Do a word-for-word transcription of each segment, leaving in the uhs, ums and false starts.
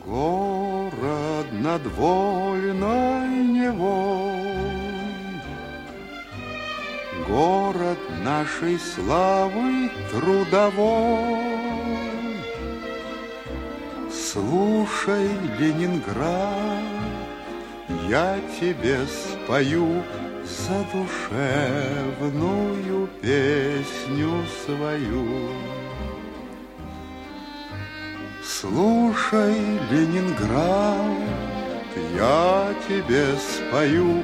Город над вольной Невой, город нашей славы трудовой. Слушай, Ленинград, я тебе спою задушевную песню свою. Слушай, Ленинград, я тебе спою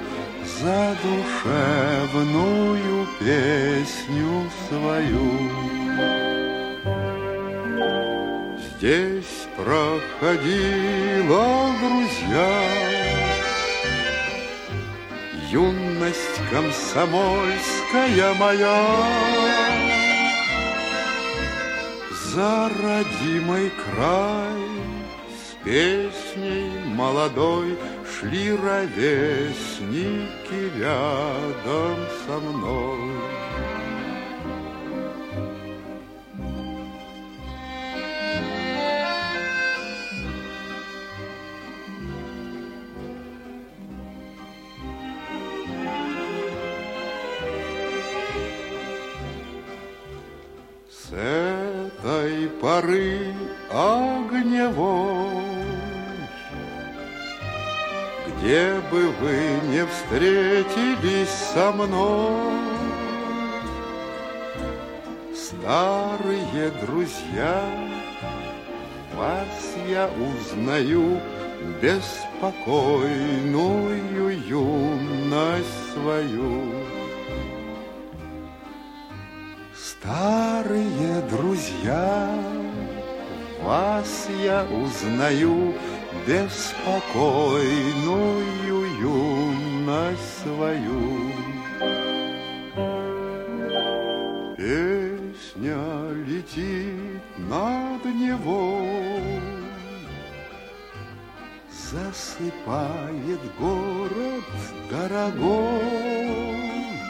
задушевную песню свою. Здесь проходила, друзья, юность комсомольская моя. За родимый край с песней молодой шли ровесники рядом со мной. С этой поры огневой, где бы вы не встретились со мной, старые друзья, вас я узнаю, беспокойную юность свою. Старые друзья, вас я узнаю, беспокойную юность свою. Песня летит над Невой, засыпает город дорогой.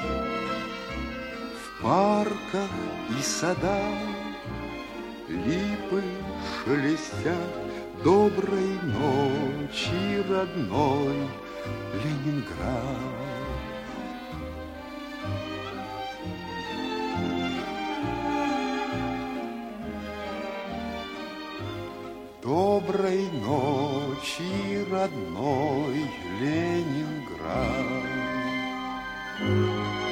В парках и садах липы шелестят. Доброй ночи, родной Ленинград. Доброй ночи, родной Ленинград.